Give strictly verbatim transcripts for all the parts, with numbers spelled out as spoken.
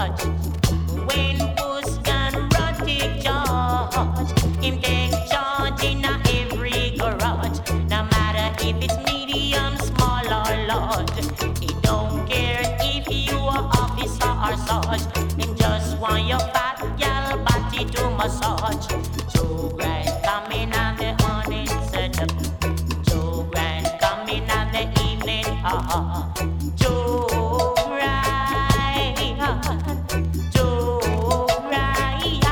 judge. When puss can run take charge, him take charge in a every garage. No matter if it's medium, small or large. He don't care if you are officer or sarge. Him just want your fat gal body to massage. Joe Grand coming on the morning setup. Joe Grand coming on the evening. Ah, Joe Grand, Joe Grand,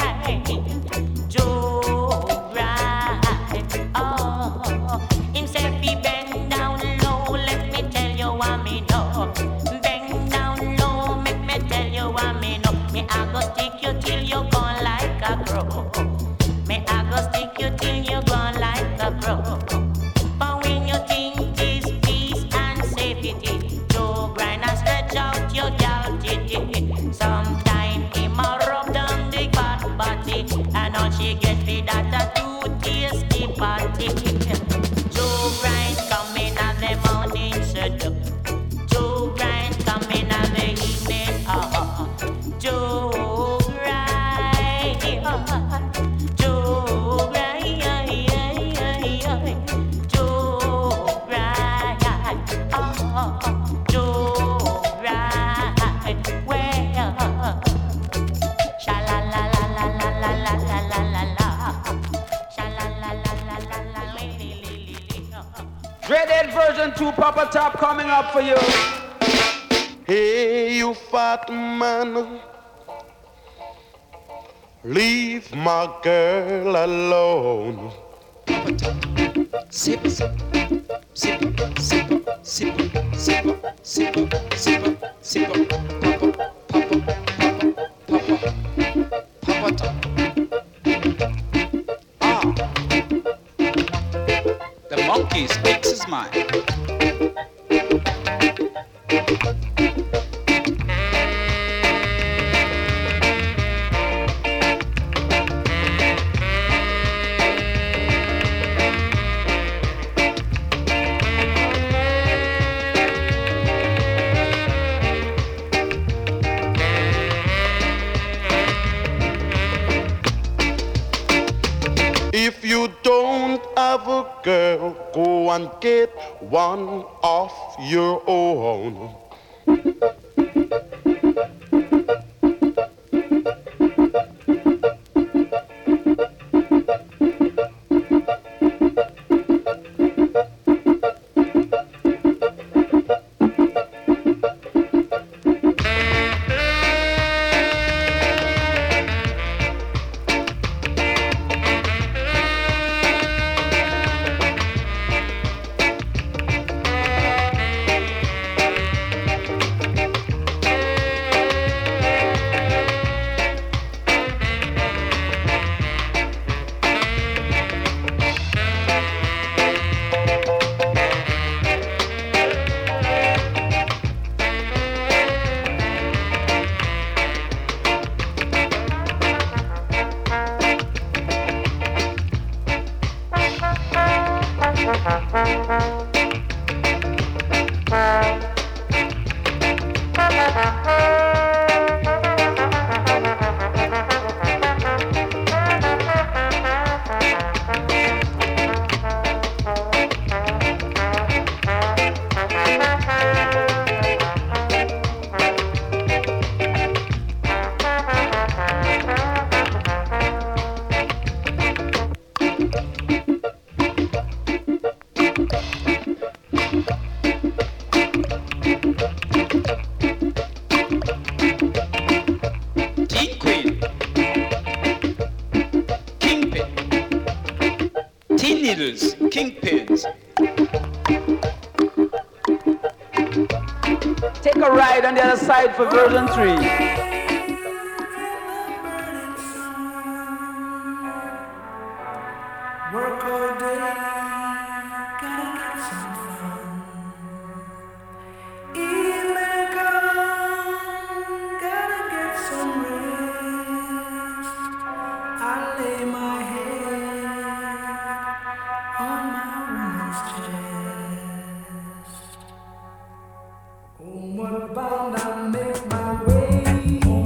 Joe Grand. Oh, himself he bend down low. Let me tell you what me know. Bend down low, make me tell you what me know. Me I go stick you till you gone like a crow. Me I go stick you till you gone like a crow. But when you think is peace and safety, Joe Grind and stretch out your gal titty. Sometime him a rub down the fat body, and all she get for that a two tasty party. Joe Grind coming at the morning setup. Joe Grind coming at the evening. Ah, Joe Grind, Joe Grind, Joe Grind, ah, Joe Grind. Well, sha la la la la la la la la la la la, sha la la la la la la li li li li. Dreaded version two, Papa Top coming up for you. Hey, you fat man, leave my girl alone. Sip, sip, sip, sip, sip, sip, sip, sip, sip, papa, papa, papa, papa, papa. Ah, the monkey speaks his mind. If you don't have a girl, go and get one of your own. Kingpins. Take a ride on the other side for version three. Work all day, gotta get some fun. Evening come, gotta get some rest. I lay my head on my woman's chest. Homeward bound, I make my way.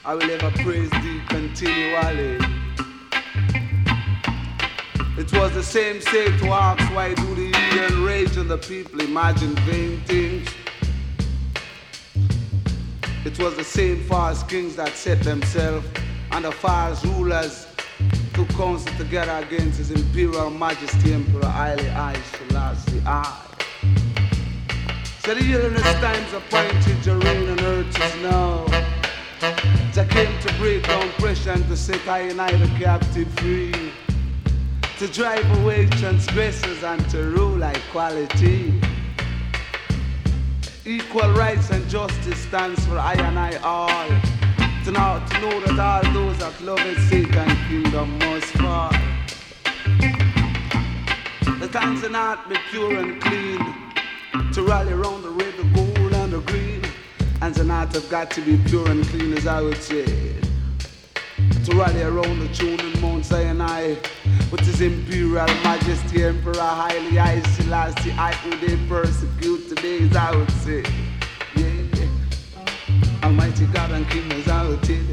I will ever praise thee continually. It was the same say to ask why do the heathen rage and the people imagine vain things. It was the same false kings that set themselves and the false rulers to counsel together against His Imperial Majesty Emperor Haile Selassie I. So the illness times appointed, your reign on earth is now. Jah came to break down pressure and to set I and I the captive free, to drive away transgressors and to rule equality. Equal rights and justice stands for I and I all. To know, to know that all those that love Satan's kingdom must fall. The times are not be pure and clean, to rally around the red, the gold and the green. And the night have got to be pure and clean, as I would say. To rally around the tune in Mount Sinai with His Imperial Majesty Emperor Haile Selassie I, who they persecute today, as I would say. Yeah. Almighty God and King, as I will tell you.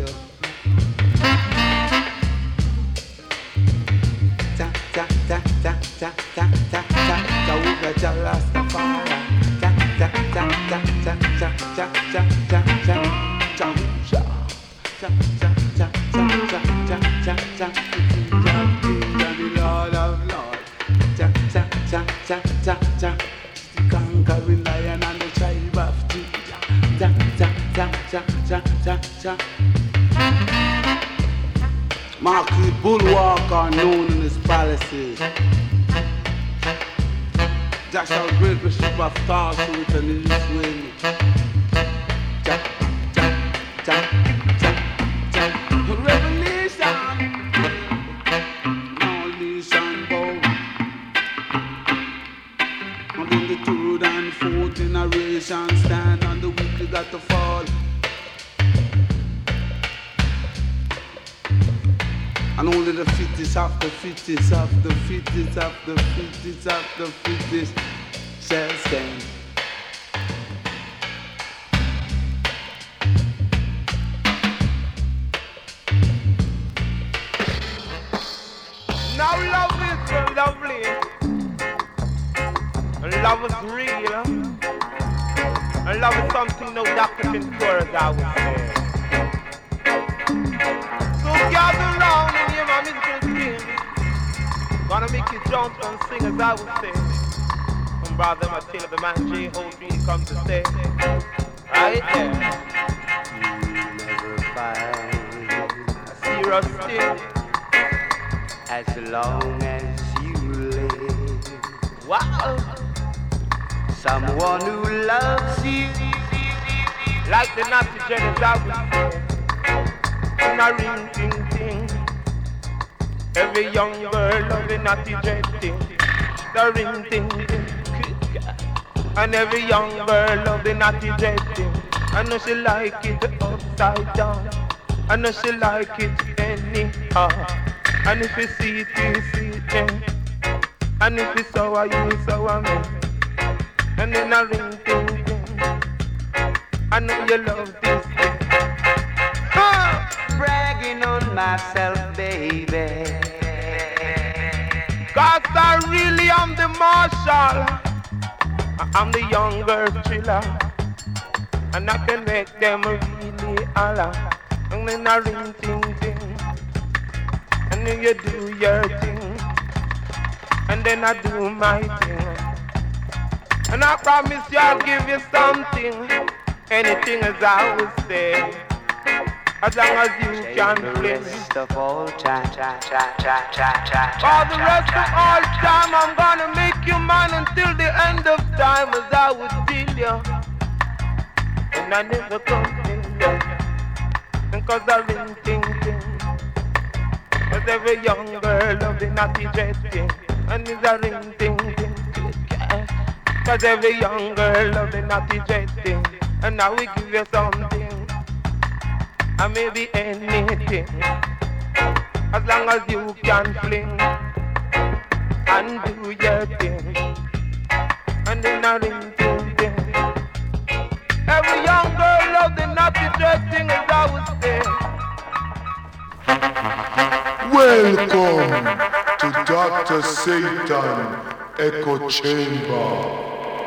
Ta ta ta ta ta ta ta ta. Jehovah Jah Rastafari. Ta ta ta ta ta ta ta ta ta ta. Jehovah. Ta ta ta ta ta ta ta ta. King of kings and the Lord of lords. Ta ta ta ta ta ta. The conquering lion and the tribe of Judah. Ta ta ta ta ta ta ta. Marquis Bulwark are known in his palaces. Jah shall break the ship of Tarshish with an east wind. Ja, ja, ja, ja, ja. Revelation. All nation bow. And in the third and fourth generation stand, and the wicked got to fall. And only the fittest of the fittest of the fittest of the fittest of the fittest shall stand. Now love is so lovely. And love is real. And love is something no doctor can cure, as I would say. So gather round and hear my musical thing. Gonna make you jump and sing, as I would say. From brother Matilda, the man J. Holdry come to say. Right there. You never find a serious thing as long as you live. Wow. Someone who loves you like the naughty Jenny's, I would say. In a ring ting ting. Every young girl love the naughty dread thing. The ring ting ting. And every young girl love the naughty dread thing. I know she like it upside down. I know she like it anyhow. And if you see it, you see it then. And if it's sour, you sour me. And then a ring ting ting. I know you love this thing. bragging on myself, baby. Cause I really am the marshal. I'm the younger thriller. And I can make them really holler. And then I ring ting ting. And then you do your thing. And then I do my thing. And I promise you I'll give you something. Anything as I would say. As long as you can play. For the rest of all time. For the rest of all time, I'm gonna make you mine until the end of time, as I would tell you. And I never complain, because I ring ting ting. Cause every young girl love the naughty dread thing. And it's a ring ting ting. Cause every young girl love the naughty dread thing. And now we give you something. And maybe anything, as long as you can fling and do your thing, and then I ring ting ting. Every young girl love the naughty dread thing, as I would say. Welcome to Doctor Satan Echo Chamber.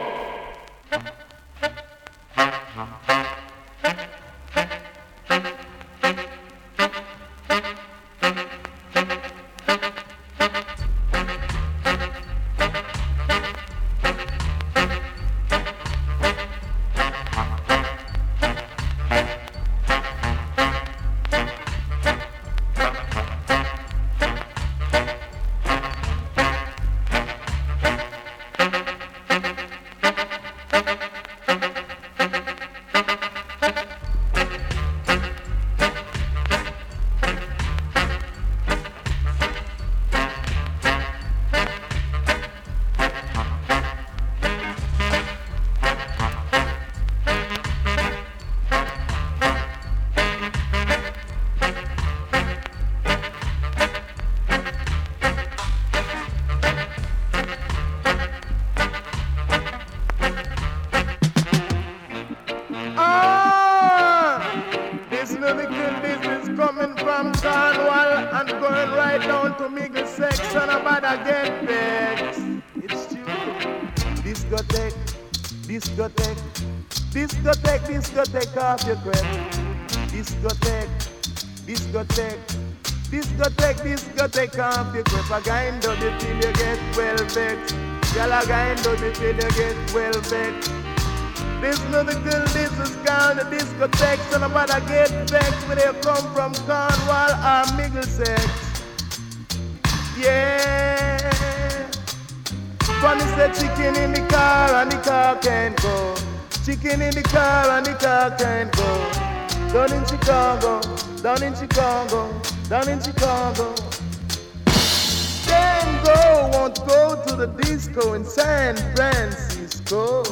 Discotheque off your grip. Discotheque, discotheque, discotheque, discotheque off your grip. A guy in done it till you get well vexed. Girl, a guy in done it till you get well vexed. This nothing till this is gone. The discotheque, so nobody get vexed when they come from Cornwall or Middlesex. Yeah. Funny said chicken in the car and the car can't go. Chicken in the car and the car can't go. Down in Chicago, down in Chicago, down in Chicago. Tango won't go to the disco in San Francisco.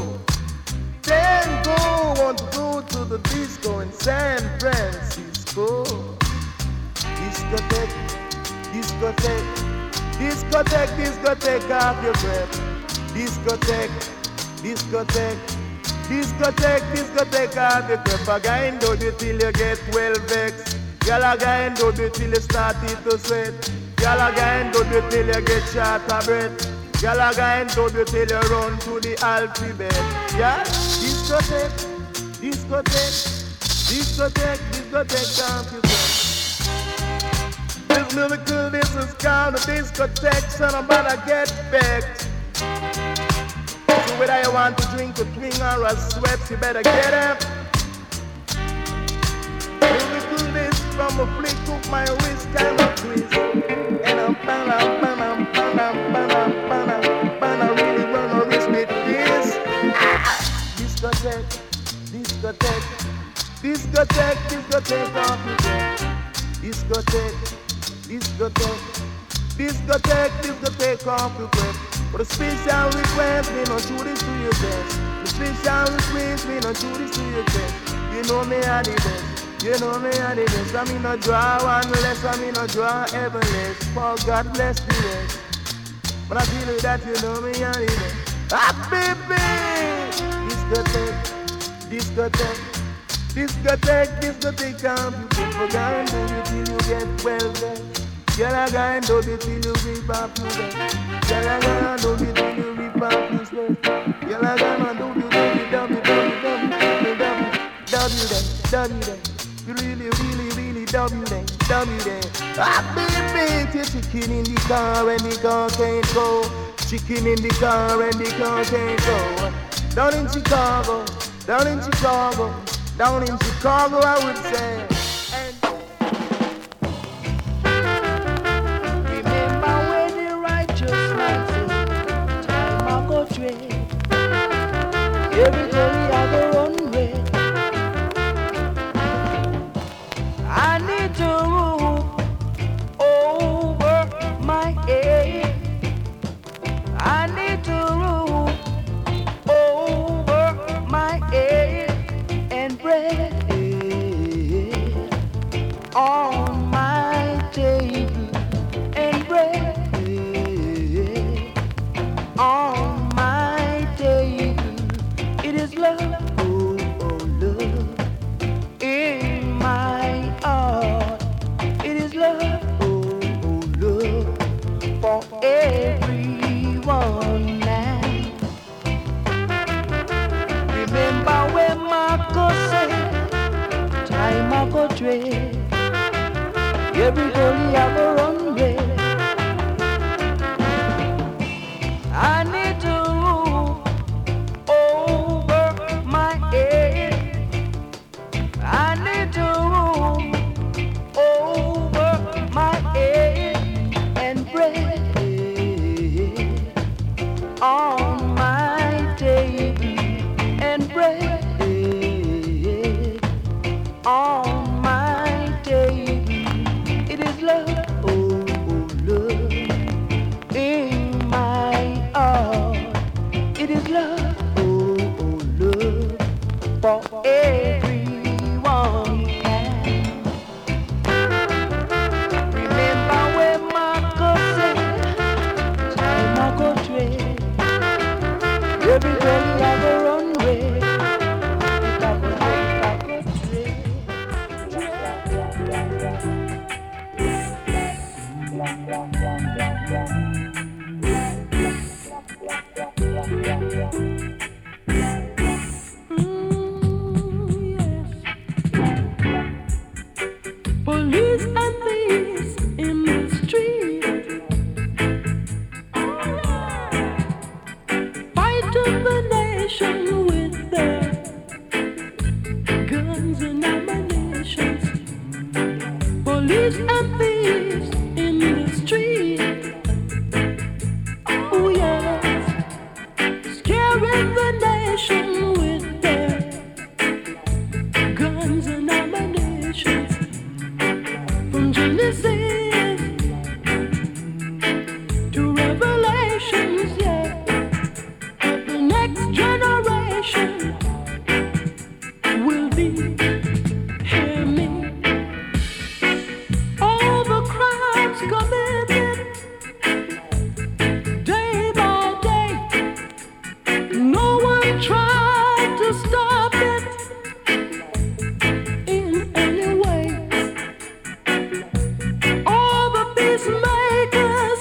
Tango won't go to the disco in San Francisco. Discotheque, discotheque, discotheque, discotheque off your breath. Discotheque, discotheque. Discotheque, discotheque off your crap. A guy do it till you get well vexed. Y'all a guy do it till you started to sweat. Y'all a guy do it till you get short of breath. Y'all a guy do it till you run to the alphabet. Yeah, discotheque, discotheque, discotheque, discotheque off your crap. This lyrical, this is called a discotheque, so nobody get vexed. So whether you want to drink a twing or a sweat, you better get up. Lyrical this from a flick of my wrist kind of twist. And I'm bana, bana, bana, bana, bana, bana, really wanna risk with this. Discotheque, discotheque, discotheque, discotheque off your breath. Discotheque, discotheque, discotheque, discotheque off your breath. But a special request, me not do this to your best. The special request, me not do this to your best. You know me are the best, you know me are the best. I mean not draw one less, I mean not draw ever less. For God bless the rest. But I feel like that you know me are the best. Ah, baby! Discotheque, discotheque, discotheque, discotheque, come you get for God, do you till you get well vexed. Girl, I got do it till you rip off your bed. Girl, I got do it till you rip off your sweat. Girl, I got do it till you dump it, dump it, dump it, dump it, dump it, dump it, dump it. You really, really, really dump it, dump it. Ah, baby, it's chicken in the car and the car can't go. Chicken in the car and the car can't go. Down in Chicago, down in Chicago, down in Chicago, I would say. Every day I go run red. I need to rule over my head. I need to rule over my head and bread. Every girl have a runway. It have a like a string. Police and thieves in the street, fighting the nation with their guns and ammunition. Police and thieves in the street, oh yes, scaring the nation with their guns and ammunition. From Genesis to Revelations, yeah, but the next generation will be, hear me, all the crimes committed day by day. No one tried to stop it in any way. All the peacemakers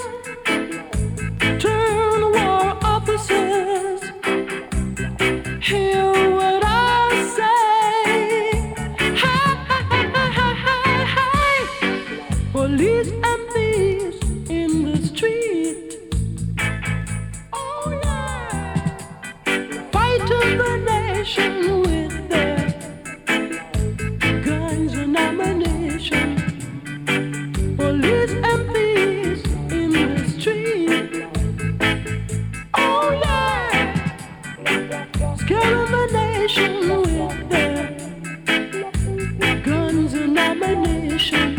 turn war officers. Hear what I say. Hey, hey, hey, hey, hey. Police and thieves in the street. Oh yeah. Fighting the nation with their guns and ammunition. Police and thieves in the street. Oh yeah, scaring the nation with their guns and ammunition.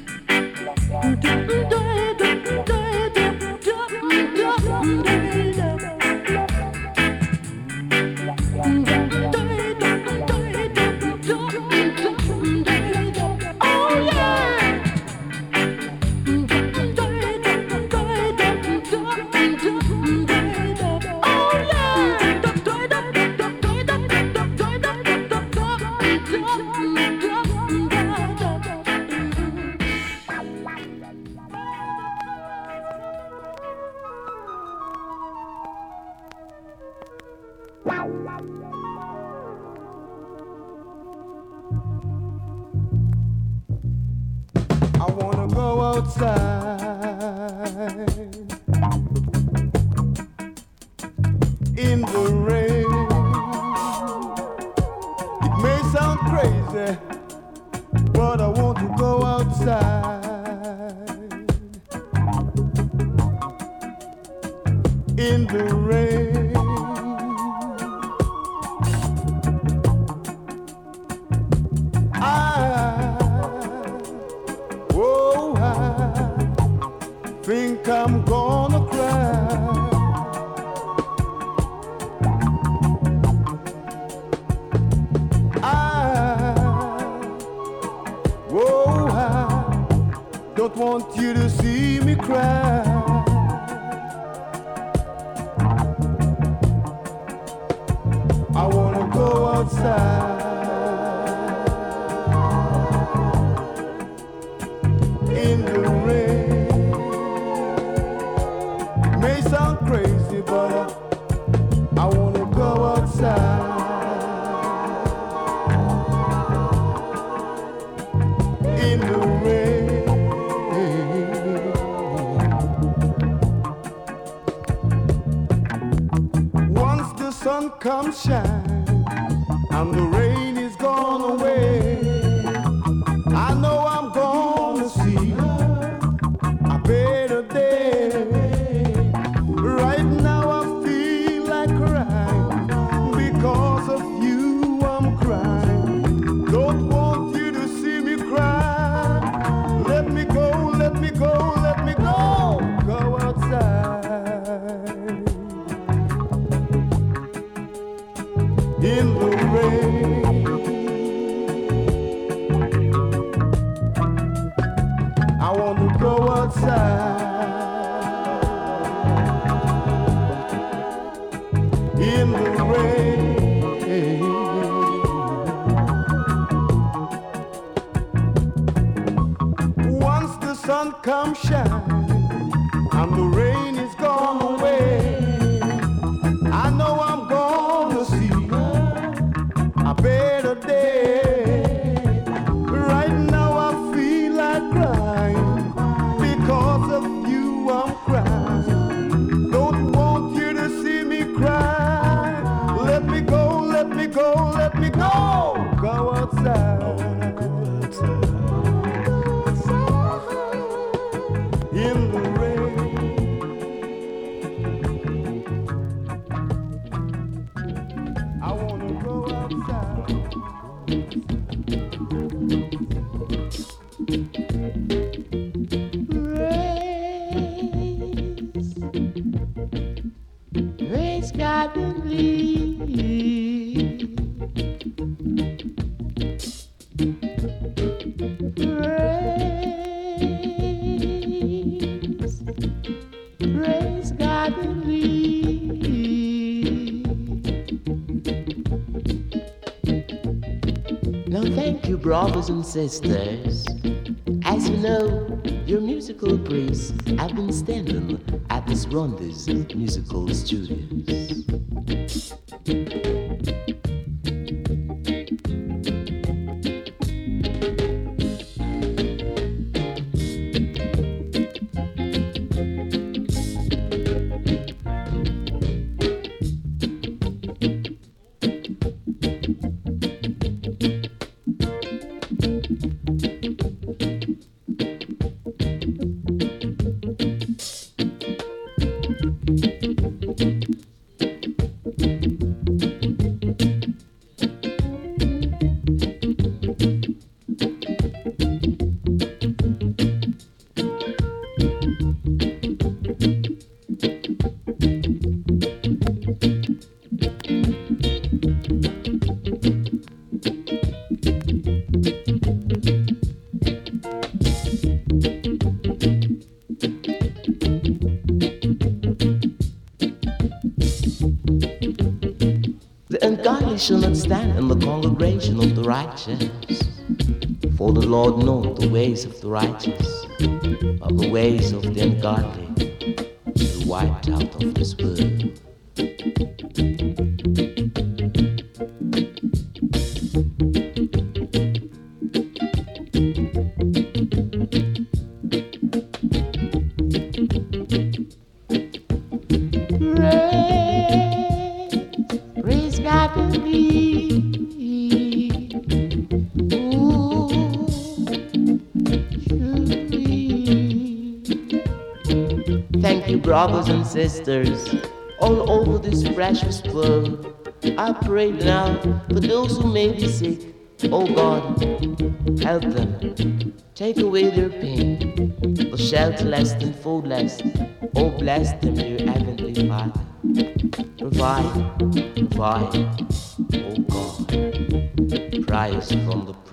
Oh yeah. I wanna go outside in the rain. It may sound crazy, but I want to go outside in the rain. Think I'm gonna cry. I, whoa, I don't want you to see me cry. I wanna go outside in the rain. May sound crazy, but uh, I wanna go outside in the rain. Once the sun comes shine and the rain is gone away, I know I'm gonna see a better day. Right now I feel like crying. Because of you I'm crying. Don't want you to see me cry. Let me go, let me go, let me go. Go outside in the rain. Praise God in thee. Now thank you, brothers and sisters. As you know, your musical priests have been standing at this Ronda's musical studios. Shall not stand in the congregation of the righteous, for the Lord knoweth the ways of the righteous, but the ways of the ungodly will be wiped out of this world. Brothers and sisters, all over this precious world, I pray now for those who may be sick. Oh God, help them. Take away their pain, for shelterless and foodless. Oh, bless them, dear Heavenly Father. Provide, provide, oh God. Rise from the